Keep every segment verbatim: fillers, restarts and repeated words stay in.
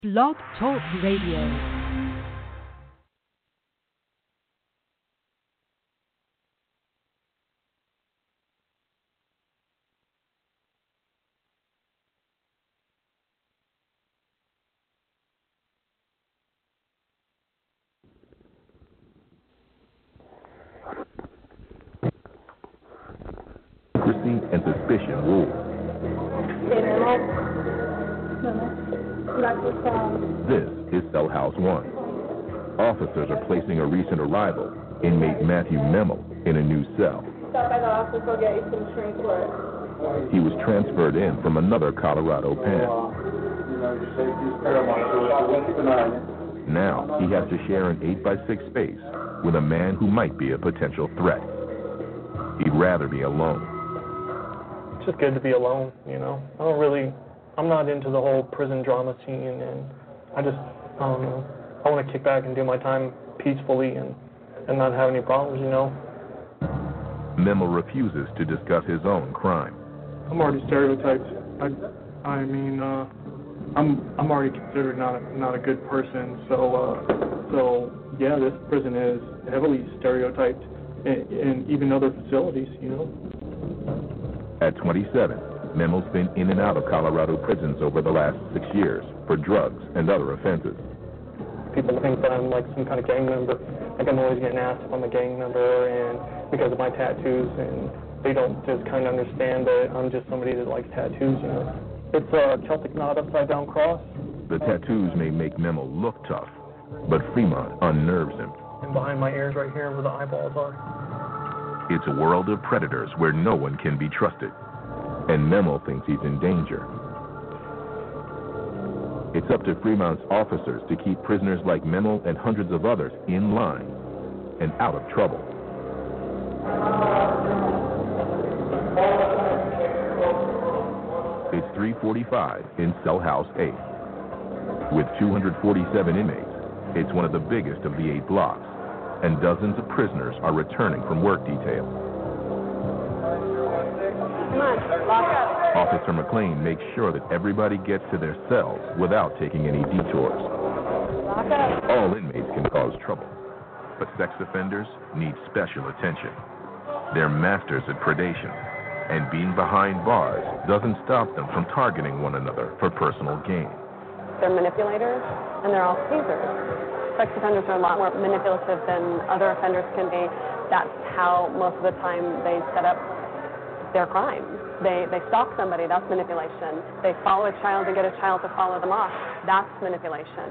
Blog Talk Radio. Secrecy and suspicion rule. This is Cell House One. Officers are placing a recent arrival, inmate Matthew Memel, in a new cell. He was transferred in from another Colorado pen. Now he has to share an eight by six space with a man who might be a potential threat. He'd rather be alone. It's just good to be alone, you know. I don't really, I'm not into the whole prison drama scene, and I just, I don't know. I want to kick back and do my time peacefully and, and not have any problems, you know. Memel refuses to discuss his own crime. I'm already stereotyped. I, I mean, uh, I'm I'm already considered not a, not a good person, so uh, so yeah, this prison is heavily stereotyped, and, and even other facilities, you know. At twenty-seven, Memel's been in and out of Colorado prisons over the last six years for drugs and other offenses. People think that I'm like some kind of gang member. Like I'm always getting asked if I'm a gang member, and because of my tattoos, and they don't just kind of understand that I'm just somebody that likes tattoos, you know. It's a Celtic knot upside down cross. The tattoos may make Memel look tough, but Fremont unnerves him. And behind my ears right here where the eyeballs are. It's a world of predators where no one can be trusted, and Memel thinks he's in danger. It's up to Fremont's officers to keep prisoners like Memel and hundreds of others in line and out of trouble. It's three forty-five in Cell House eight. With two hundred forty-seven inmates, it's one of the biggest of the eight blocks, and dozens of prisoners are returning from work detail. Come on, lock up. Officer McLean makes sure that everybody gets to their cells without taking any detours. Lock up. All inmates can cause trouble, but sex offenders need special attention. They're masters at predation, and being behind bars doesn't stop them from targeting one another for personal gain. They're manipulators, and they're all teasers. Sex offenders are a lot more manipulative than other offenders can be. That's how most of the time they set up their crimes. They they stalk somebody, that's manipulation. They follow a child and get a child to follow them off, that's manipulation.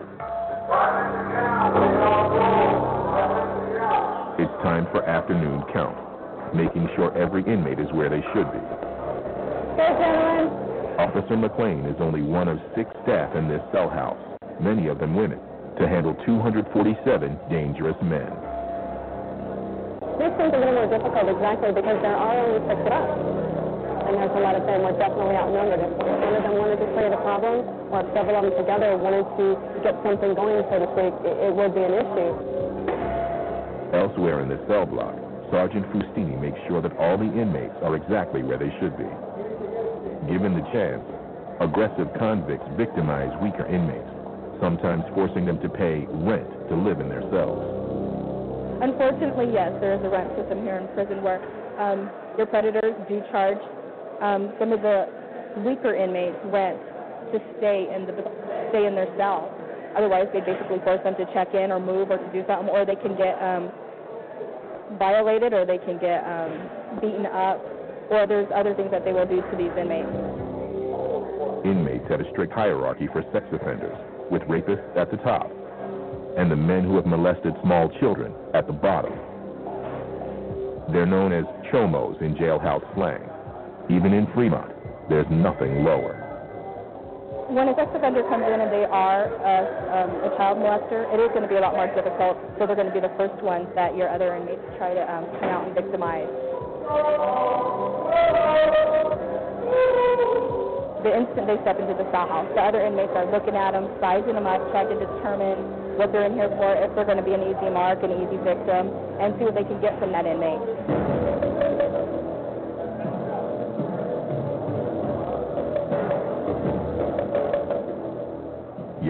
It's time for afternoon count, making sure every inmate is where they should be. Good, gentlemen. Officer McLean is only one of six staff in this cell house, many of them women, to handle two hundred forty-seven dangerous men. This one's a little more difficult exactly because there are only six of us. And there's a lot of them we're definitely outnumbered. If one of them wanted to clear the problem, or if several of them together wanted to get something going, so to speak, it, it would be an issue. Elsewhere in the cell block, Sergeant Fustini makes sure that all the inmates are exactly where they should be. Given the chance, aggressive convicts victimize weaker inmates, sometimes forcing them to pay rent to live in their cells. Unfortunately, yes, there is a rent system here in prison where um, your predators do charge um, some of the weaker inmates rent to stay in the stay in their cell. Otherwise, they basically force them to check in or move or to do something, or they can get um, violated, or they can get um, beaten up, or there's other things that they will do to these inmates. Inmates have a strict hierarchy for sex offenders, with rapists at the top, and the men who have molested small children at the bottom. They're known as chomos in jailhouse slang. Even in Fremont, there's nothing lower. When a sex offender comes in and they are a, um, a child molester, it is going to be a lot more difficult, so they're going to be the first ones that your other inmates try to um, come out and victimize. The instant they step into the cell house, the other inmates are looking at them, sizing them up, trying to determine what they're in here for, if they're going to be an easy mark, an easy victim, and see what they can get from that inmate.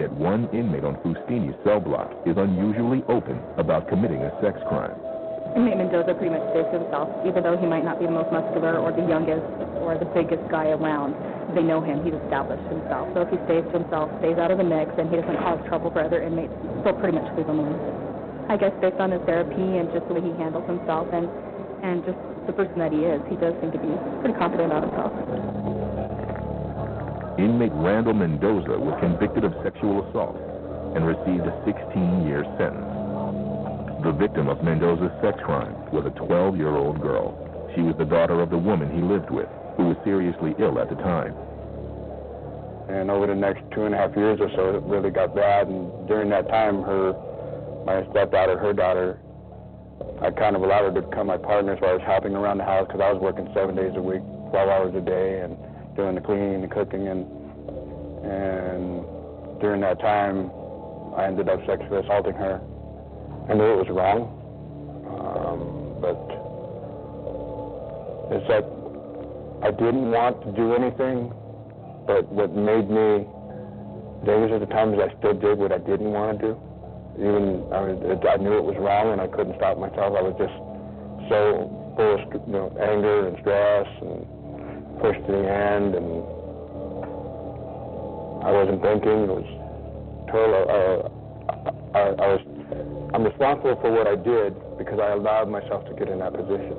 Yet one inmate on Fustini's cell block is unusually open about committing a sex crime. Inmate Mendoza pretty much stays to himself, even though he might not be the most muscular or the youngest or the biggest guy around. They know him. He's established himself. So if he stays to himself, stays out of the mix, and he doesn't cause trouble for other inmates, they'll pretty much leave him alone. I guess based on his therapy and just the way he handles himself and, and just the person that he is, he does seem to be pretty confident about himself. Inmate Randall Mendoza was convicted of sexual assault and received a sixteen-year sentence. The victim of Mendoza's sex crime was a twelve-year-old girl. She was the daughter of the woman he lived with, who was seriously ill at the time. And over the next two and a half years or so, it really got bad. And during that time, her, my stepdaughter, her daughter, I kind of allowed her to become my partner, so I was helping around the house because I was working seven days a week, twelve hours a day, and doing the cleaning and cooking. And, and during that time, I ended up sexually assaulting her. I knew it was wrong, um, but it's like I didn't want to do anything, but what made me dangerous at the time is I still did what I didn't want to do. Even I, was, I knew it was wrong and I couldn't stop myself. I was just so full of you know, anger and stress and pushed to the end, and I wasn't thinking. It was total. Uh, I, I was. I'm responsible for what I did because I allowed myself to get in that position.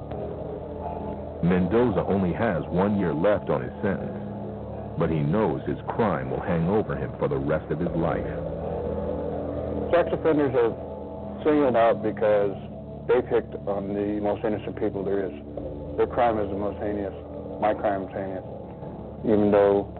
Mendoza only has one year left on his sentence, but he knows his crime will hang over him for the rest of his life. Sex offenders are singled out because they picked on the most innocent people there is. Their crime is the most heinous. My crime is heinous. Even though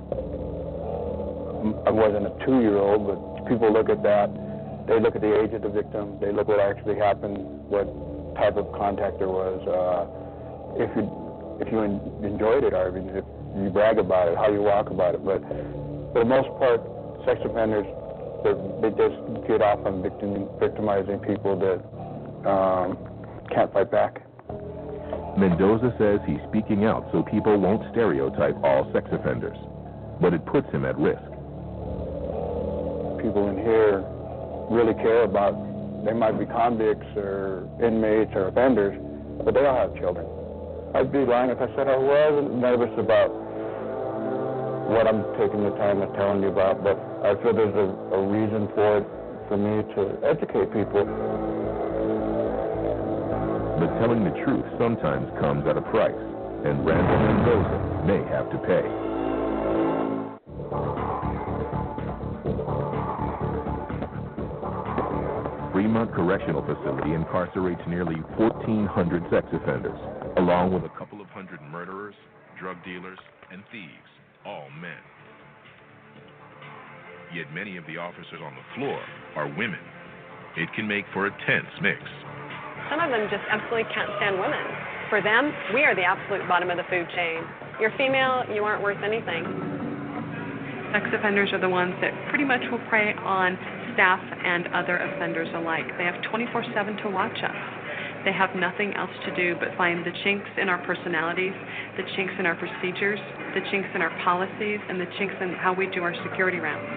I wasn't a two-year-old, but people look at that. They look at the age of the victim. They look what actually happened, what type of contact there was. Uh, if you if you en enjoyed it, or if you brag about it, how you walk about it. But for the most part, sex offenders, they just get off on victim, victimizing people that um, can't fight back. Mendoza says he's speaking out so people won't stereotype all sex offenders, but it puts him at risk. People in here really care about, they might be convicts or inmates or offenders, but they all have children. I'd be lying if I said I wasn't nervous about what I'm taking the time of telling you about, but I feel there's a, a reason for it, for me to educate people. But telling the truth sometimes comes at a price, and Randall Mendoza may have to pay. Fremont Correctional Facility incarcerates nearly fourteen hundred sex offenders, along with a couple of hundred murderers, drug dealers, and thieves, all men. Yet many of the officers on the floor are women. It can make for a tense mix. Some of them just absolutely can't stand women. For them, we are the absolute bottom of the food chain. You're female, you aren't worth anything. Sex offenders are the ones that pretty much will prey on staff and other offenders alike. They have twenty-four seven to watch us. They have nothing else to do but find the chinks in our personalities, the chinks in our procedures, the chinks in our policies, and the chinks in how we do our security rounds.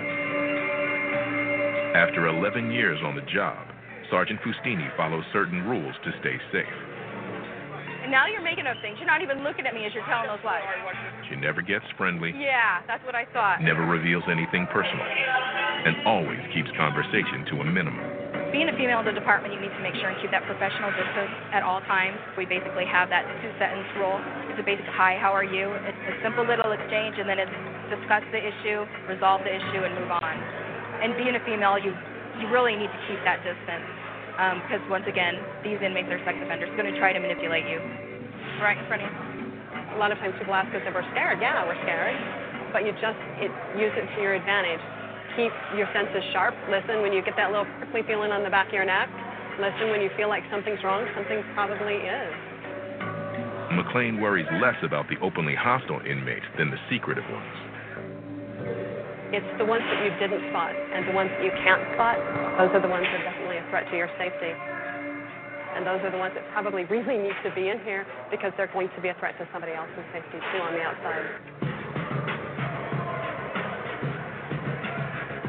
After eleven years on the job, Sergeant Fustini follows certain rules to stay safe. And now you're making up things. You're not even looking at me as you're telling those lies. She never gets friendly. Yeah, that's what I thought. Never reveals anything personal, and always keeps conversation to a minimum. Being a female in the department, you need to make sure and keep that professional distance at all times. We basically have that two-sentence rule. It's a basic hi, how are you? It's a simple little exchange, and then it's discuss the issue, resolve the issue, and move on. And being a female, you you really need to keep that distance. Because um, once again, these inmates are sex offenders, going to try to manipulate you. Right in front of you. A lot of times people ask us if we're scared. Yeah, we're scared. But you just it, use it to your advantage. Keep your senses sharp. Listen when you get that little prickly feeling on the back of your neck. Listen when you feel like something's wrong. Something probably is. McLean worries less about the openly hostile inmates than the secretive ones. It's the ones that you didn't spot, and the ones that you can't spot, those are the ones that are definitely a threat to your safety. And those are the ones that probably really need to be in here because they're going to be a threat to somebody else's safety too on the outside.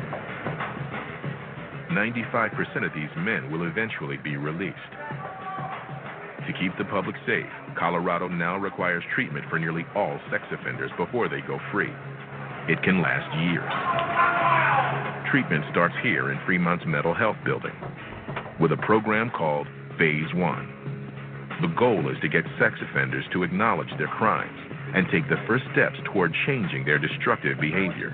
ninety-five percent of these men will eventually be released. To keep the public safe, Colorado now requires treatment for nearly all sex offenders before they go free. It can last years. Treatment starts here in Fremont's mental health building with a program called Phase One. The goal is to get sex offenders to acknowledge their crimes and take the first steps toward changing their destructive behavior.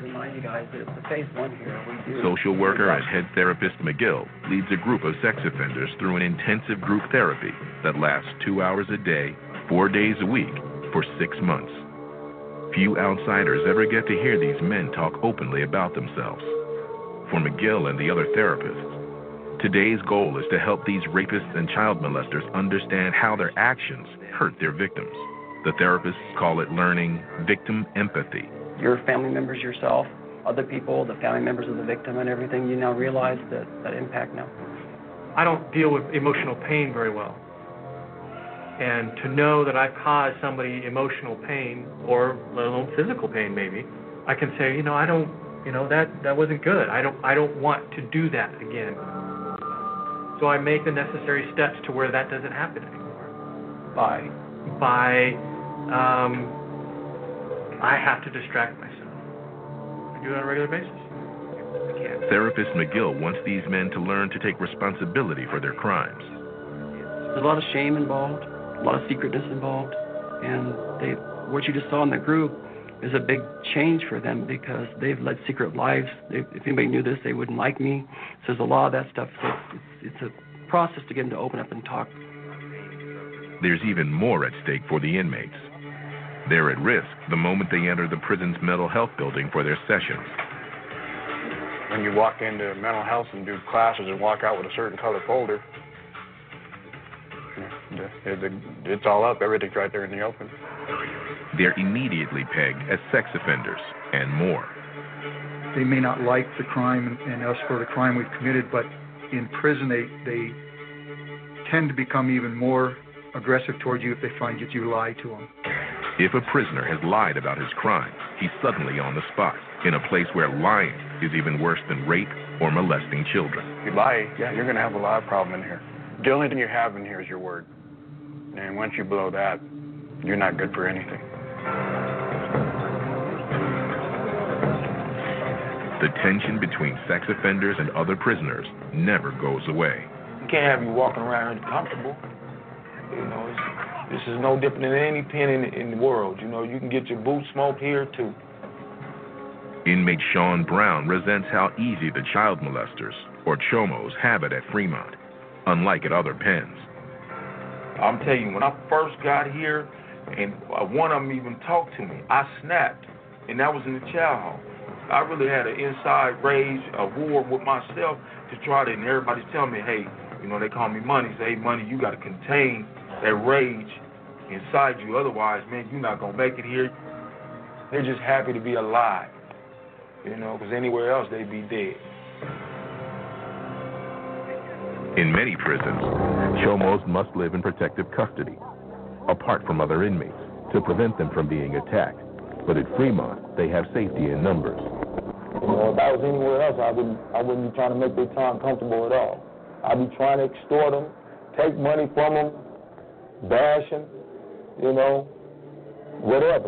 Social worker and head therapist McGill leads a group of sex offenders through an intensive group therapy that lasts two hours a day, four days a week, for six months. Few outsiders ever get to hear these men talk openly about themselves. For McGill and the other therapists, today's goal is to help these rapists and child molesters understand how their actions hurt their victims. The therapists call it learning victim empathy. Your family members yourself, other people, the family members of the victim and everything, you now realize that, that impact now. I don't deal with emotional pain very well. And to know that I've caused somebody emotional pain, or let alone physical pain maybe, I can say, you know, I don't, you know, that, that wasn't good. I don't, I don't want to do that again. So I make the necessary steps to where that doesn't happen anymore. By, by, um, I have to distract myself. I do it on a regular basis. I can't. Therapist McGill wants these men to learn to take responsibility for their crimes. There's a lot of shame involved, a lot of secretness involved, and they, what you just saw in the group is a big change for them because they've led secret lives. They, if anybody knew this, they wouldn't like me. So there's a lot of that stuff. So it's, it's a process to get them to open up and talk. There's even more at stake for the inmates. They're at risk the moment they enter the prison's mental health building for their sessions. When you walk into mental health and do classes and walk out with a certain color folder, it's all up. Everything's right there in the open. They're immediately pegged as sex offenders and more. They may not like the crime and, and us for the crime we've committed, but in prison they, they tend to become even more aggressive towards you if they find that you lie to them. If a prisoner has lied about his crime, he's suddenly on the spot, in a place where lying is even worse than rape or molesting children. If you lie, yeah, you're going to have a lot of problem in here. The only thing you have in here is your word. And once you blow that, you're not good for anything. The tension between sex offenders and other prisoners never goes away. You can't have you walking around comfortable. You know, it's, this is no different than any pen in, in the world. You know, you can get your boot smoked here, too. Inmate Sean Brown resents how easy the child molesters, or chomos, have it at Fremont, unlike at other pens. I'm telling you, when I first got here, and one of them even talked to me, I snapped, and that was in the chow hall. I really had an inside rage, a war with myself to try to, and everybody's telling me, hey, you know, they call me Money, say, hey, Money, you got to contain that rage inside you, otherwise, man, you're not going to make it here. They're just happy to be alive, you know, because anywhere else, they'd be dead. In many prisons, chomos must live in protective custody, apart from other inmates, to prevent them from being attacked. But at Fremont, they have safety in numbers. You know, if I was anywhere else, I wouldn't, I wouldn't be trying to make their time comfortable at all. I'd be trying to extort them, take money from them, bash them, you know, whatever.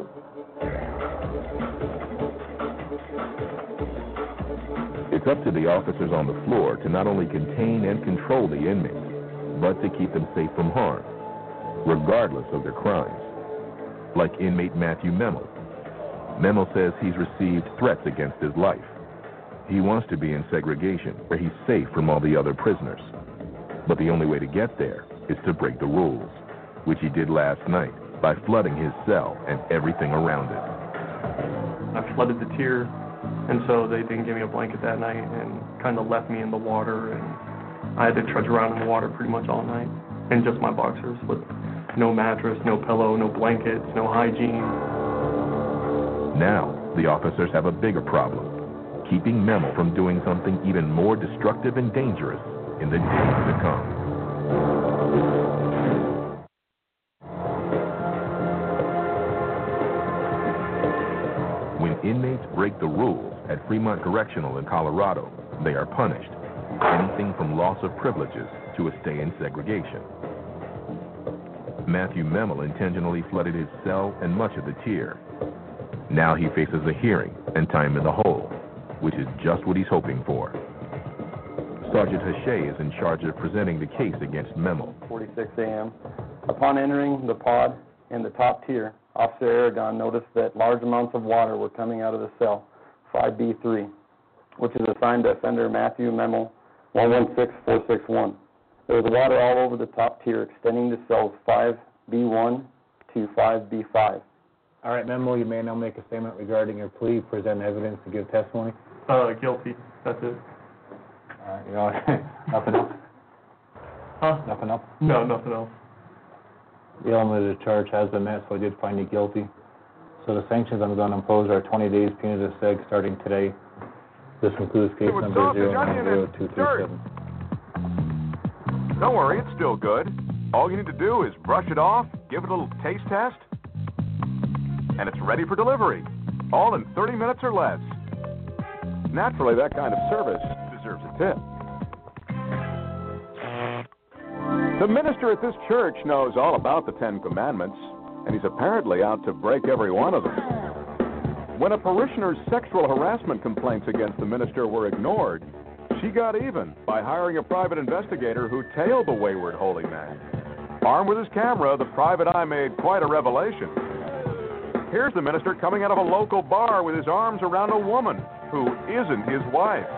It's up to the officers on the floor to not only contain and control the inmates, but to keep them safe from harm, regardless of their crimes. Like inmate Matthew Memel. Memel says he's received threats against his life. He wants to be in segregation, where he's safe from all the other prisoners. But the only way to get there is to break the rules, which he did last night by flooding his cell and everything around it. I flooded the tier, and so they didn't give me a blanket that night and kind of left me in the water, and I had to trudge around in the water pretty much all night, in just my boxers with no mattress, no pillow, no blankets, no hygiene. Now, the officers have a bigger problem, keeping Memel from doing something even more destructive and dangerous in the days to come. When inmates break the rules at Fremont Correctional in Colorado, they are punished, anything from loss of privileges to a stay in segregation. Matthew Memel intentionally flooded his cell and much of the tier. Now he faces a hearing and time in the hole, which is just what he's hoping for. Sergeant Hache is in charge of presenting the case against Memel. forty-six a m Upon entering the pod in the top tier, Officer Aragon noticed that large amounts of water were coming out of the cell five B three, which is assigned to offender Matthew Memel one one six four six one. There was water all over the top tier, extending to cells five B one to five B five. All right, Memel, you may now make a statement regarding your plea, present evidence, to give testimony. Uh, guilty. That's it. All right, you know, nothing else? Huh? Nothing else? No, nothing else. The element of the charge has been met, so I did find you guilty. So the sanctions I'm going to impose are twenty days punitive seg starting today. This includes case Hey, number up? zero There's nine onion zero and two three seven. Don't worry, it's still good. All you need to do is brush it off, give it a little taste test, and it's ready for delivery. All in thirty minutes or less. Naturally, that kind of service deserves a tip. The minister at this church knows all about the Ten Commandments, and he's apparently out to break every one of them. When a parishioner's sexual harassment complaints against the minister were ignored, she got even by hiring a private investigator who tailed the wayward holy man. Armed with his camera, the private eye made quite a revelation. Here's the minister coming out of a local bar with his arms around a woman who isn't his wife.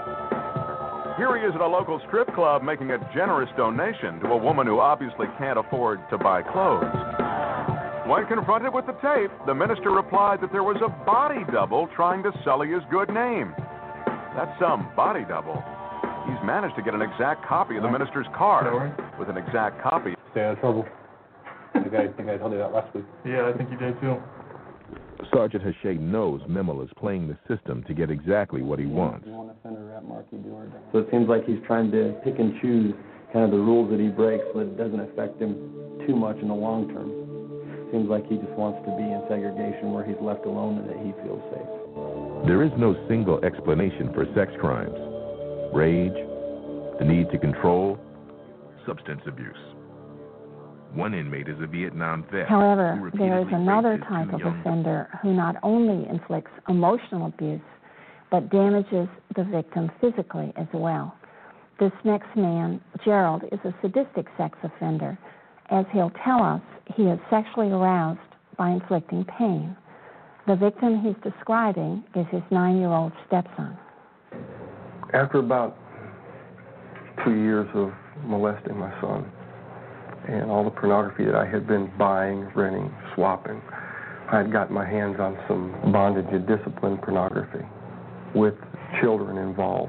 Here he is at a local strip club making a generous donation to a woman who obviously can't afford to buy clothes. When confronted with the tape, the minister replied that there was a body double trying to sully his good name. That's some body double. He's managed to get an exact copy of the minister's car with an exact copy. Stay out of trouble. I think I, I think I told you that last week. Yeah, I think you did too. Sergeant Hache knows Memel is playing the system to get exactly what he wants. So it seems like he's trying to pick and choose kind of the rules that he breaks so that it doesn't affect him too much in the long term. Seems like he just wants to be in segregation where he's left alone and that he feels safe. There is no single explanation for sex crimes. Rage, the need to control, substance abuse. One inmate is a Vietnam vet. However, there is another type of offender who not only inflicts emotional abuse, but damages the victim physically as well. This next man, Gerald, is a sadistic sex offender. As he'll tell us, he is sexually aroused by inflicting pain. The victim he's describing is his nine-year-old stepson. After about two years of molesting my son and all the pornography that I had been buying, renting, swapping, I had gotten my hands on some bondage and discipline pornography with children involved.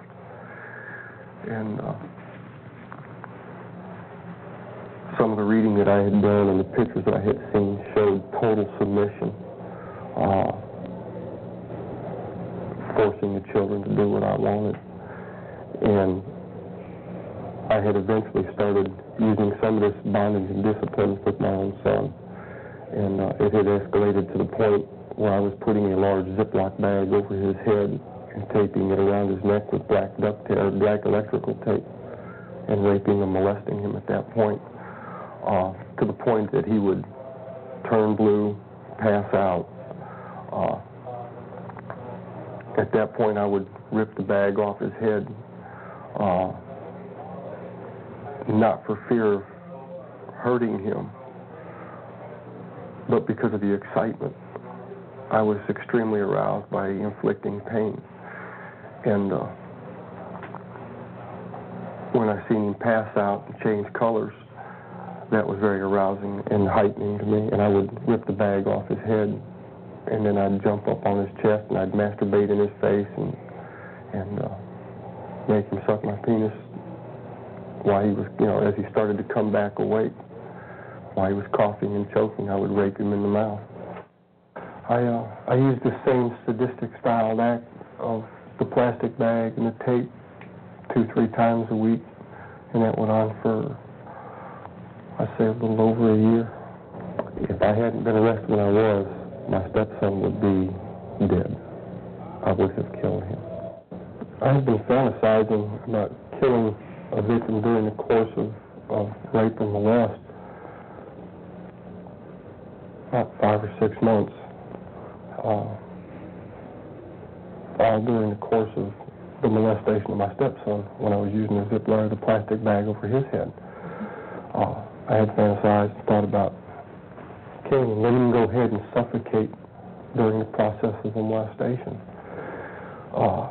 And uh, some of the reading that I had done and the pictures that I had seen showed total submission, uh, forcing the children to do what I wanted. And I had eventually started using some of this bondage and discipline with my own son. And uh, it had escalated to the point where I was putting a large Ziploc bag over his head and taping it around his neck with black duct tape, or black electrical tape, and raping and molesting him at that point, uh, to the point that he would turn blue, pass out. Uh, at that point, I would rip the bag off his head, uh, not for fear of hurting him, but because of the excitement. I was extremely aroused by inflicting pain. And uh, when I seen him pass out and change colors, that was very arousing and heightening to me. And I would rip the bag off his head, and then I'd jump up on his chest and I'd masturbate in his face and and uh, make him suck my penis while he was, you know, as he started to come back awake. While he was coughing and choking, I would rape him in the mouth. I uh, I used the same sadistic style act of the plastic bag and the tape two, three times a week, and that went on for, I'd say, a little over a year. If I hadn't been arrested when I was, my stepson would be dead. I would have killed him. I've been fantasizing about killing a victim during the course of, of rape and molest about five or six months, uh, all during the course of the molestation of my stepson when I was using a Ziploc, the plastic bag over his head. Uh, I had fantasized, thought about killing him, letting him go ahead and suffocate during the process of the molestation. Uh,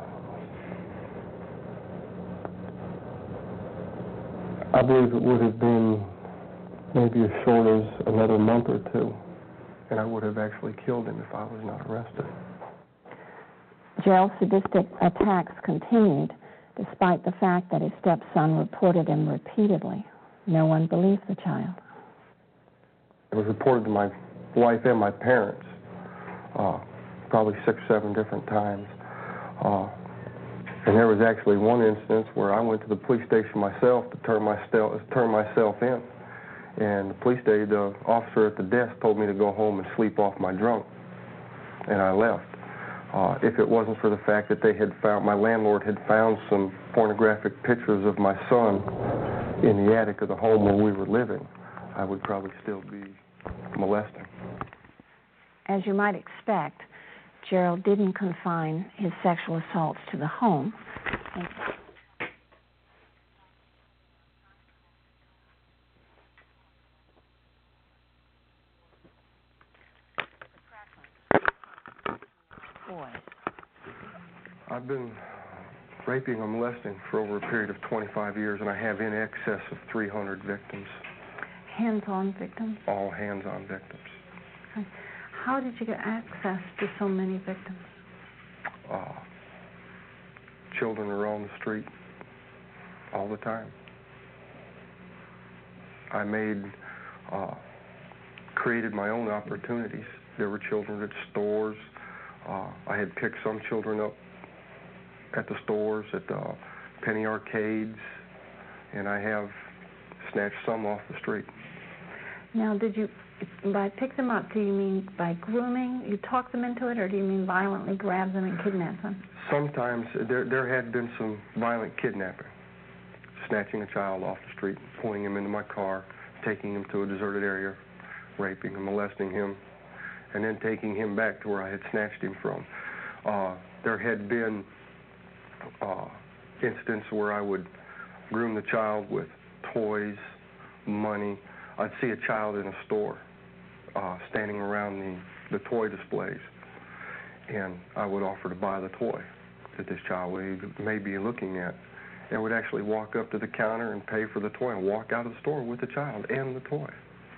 I believe it would have been maybe as short as another month or two, and I would have actually killed him if I was not arrested. Gerald's sadistic attacks continued despite the fact that his stepson reported him repeatedly. No one believed the child. It was reported to my wife and my parents uh, probably six, seven different times. Uh, and there was actually one instance where I went to the police station myself to turn, my stel- turn myself in. And the police station, the officer at the desk told me to go home and sleep off my drunk. And I left. Uh, if it wasn't for the fact that they had found, my landlord had found some pornographic pictures of my son in the attic of the home where we were living, I would probably still be molesting. As you might expect, Gerald didn't confine his sexual assaults to the home. I've been raping and molesting for over a period of twenty-five years, and I have in excess of three hundred victims. Hands-on victims? All hands-on victims. Okay. How did you get access to so many victims? Uh, children are on the street all the time. I made, uh, created my own opportunities. There were children at stores. Uh, I had picked some children up at the stores, at the penny arcades, and I have snatched some off the street. Now, did you, by pick them up, do you mean by grooming? You talk them into it, or do you mean violently grab them and kidnap them? Sometimes there there had been some violent kidnapping, snatching a child off the street, pulling him into my car, taking him to a deserted area, raping and molesting him, and then taking him back to where I had snatched him from. Uh, there had been uh, incidents where I would groom the child with toys, money. I'd see a child in a store uh, standing around the, the toy displays, and I would offer to buy the toy that this child may be looking at, and would actually walk up to the counter and pay for the toy and walk out of the store with the child and the toy.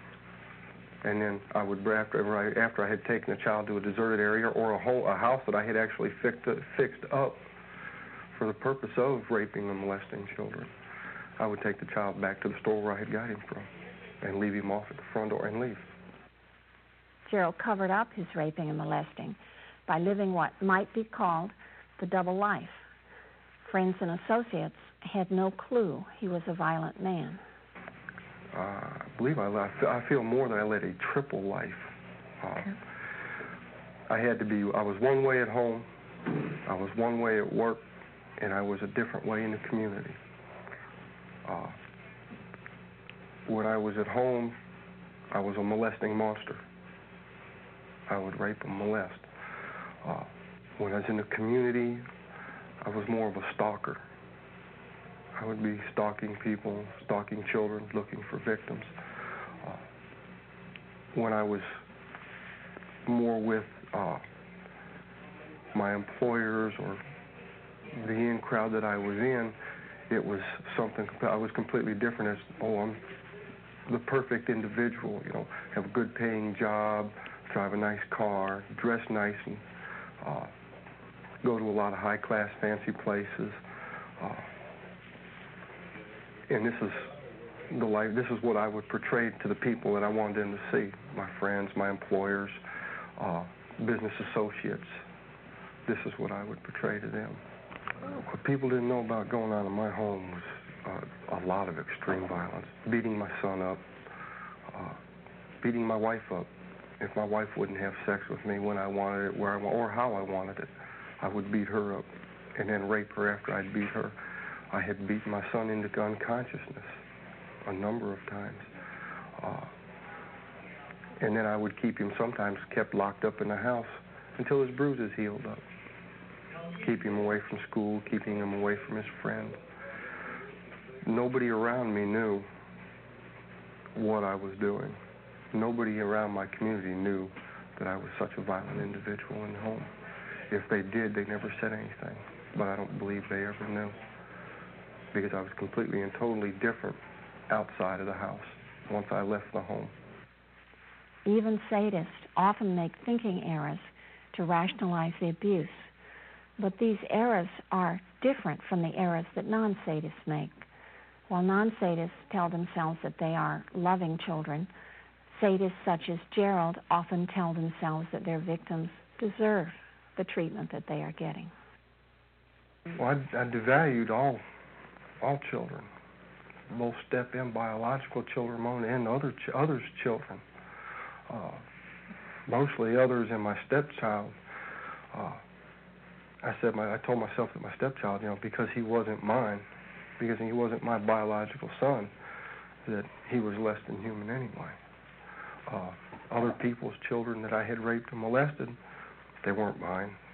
And then I would, after I, after I had taken the child to a deserted area or a, whole, a house that I had actually fixed, fixed up for the purpose of raping and molesting children, I would take the child back to the store where I had got him from and leave him off at the front door and leave. Gerald covered up his raping and molesting by living what might be called the double life. Friends and associates had no clue he was a violent man. Uh, I believe I, I feel more that I led a triple life. Uh, okay. I had to be, I was one way at home, I was one way at work, and I was a different way in the community. Uh, when I was at home, I was a molesting monster. I would rape and molest. Uh, when I was in the community, I was more of a stalker. I would be stalking people, stalking children, looking for victims. Uh, when I was more with uh, my employers or the in crowd that I was in, it was something, I was completely different as, oh, I'm the perfect individual, you know, have a good paying job, drive a nice car, dress nice, and uh, go to a lot of high class, fancy places. Uh, And this is the life, this is what I would portray to the people that I wanted them to see. My friends, my employers, uh, business associates. This is what I would portray to them. What people didn't know about going on in my home was uh, a lot of extreme violence. Beating my son up, uh, beating my wife up. If my wife wouldn't have sex with me when I wanted it, where I, or how I wanted it, I would beat her up and then rape her after I'd beat her. I had beaten my son into unconsciousness a number of times. Uh, and then I would keep him sometimes kept locked up in the house until his bruises healed up. Keep him away from school, keeping him away from his friends. Nobody around me knew what I was doing. Nobody around my community knew that I was such a violent individual in the home. If they did, they never said anything, but I don't believe they ever knew, because I was completely and totally different outside of the house once I left the home. Even sadists often make thinking errors to rationalize the abuse, but these errors are different from the errors that non-sadists make. While non-sadists tell themselves that they are loving children, sadists such as Gerald often tell themselves that their victims deserve the treatment that they are getting. Well, I, I devalued all, all children, both step-in biological children and other ch- others' children. Uh, mostly others and my stepchild. Uh, I said, my, I told myself that my stepchild, you know, because he wasn't mine, because he wasn't my biological son, that he was less than human anyway. Uh, other people's children that I had raped and molested, they weren't mine.